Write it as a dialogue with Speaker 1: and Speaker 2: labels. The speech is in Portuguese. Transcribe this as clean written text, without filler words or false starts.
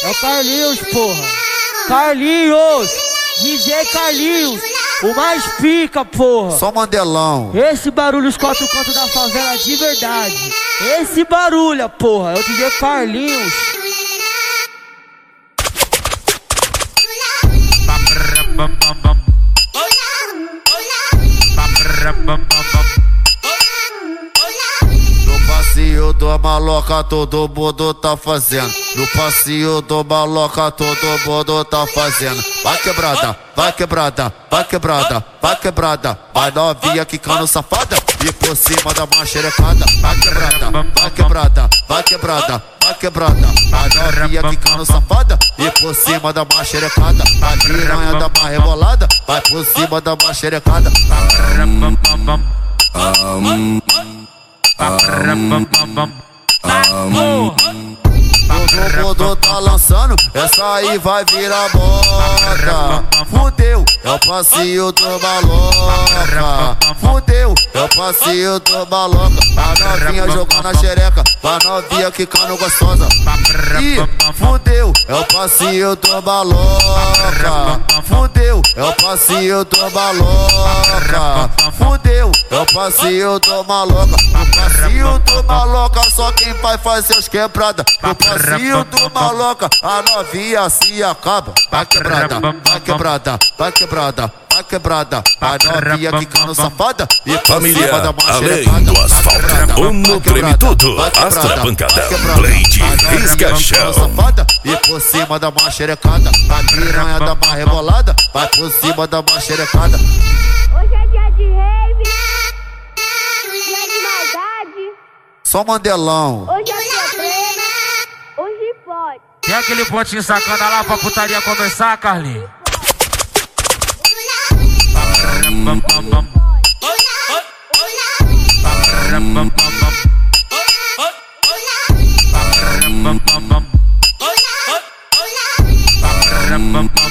Speaker 1: É o Carlinhos, porra. Carlinhos, DJ Carlinhos, o mais pica, porra.
Speaker 2: Só Mandelão.
Speaker 1: Esse barulho, os quatro cantos da favela de verdade. Esse barulho, porra, é o DJ Carlinhos.
Speaker 2: No passeio do maloca todo mundo tá fazendo. No passeio do maloca todo mundo tá fazendo. Vai quebrada, vai quebrada, vai quebrada, vai quebrada. Vai novinha quicando safada e por cima da macherecada. Vai quebrada, vai quebrada, vai quebrada, vai quebrada. Vai novinha quicando safada e por cima da macherecada. Vai piranha da barra rebolada, vai por cima da macherecada. Todo mundo tá lançando, essa aí vai virar moda. Fudeu, é o passeio do maloca. Fudeu, é o passeio do maloca. A novinha jogando a xereca, a novinha quicando gostosa. E fudeu, é o passeio do maloca. Fudeu, é o passeio do maloca. Fudeu, é o passeio do maloca. No passeio do maloca só quem vai fazer os quebrada. No passeio do maloca a novinha se acaba. Vai quebrada, vai quebrada, vai quebrada, vai quebrada. A novinha quicando safada e por cima da macherecada.
Speaker 3: Além do asfalto, o no treme tudo. Astra pancada, Blade, risca chão.
Speaker 2: E por cima da macherecada. A piranha da barra rebolada vai por cima da macherecada.
Speaker 4: Hoje é dia de rave, dia de maldade.
Speaker 2: Só Mandelão.
Speaker 4: Hoje é problema, hoje pode.
Speaker 1: Tem aquele pontinho sacana lá pra putaria começar, Carlinhos?
Speaker 4: Hola.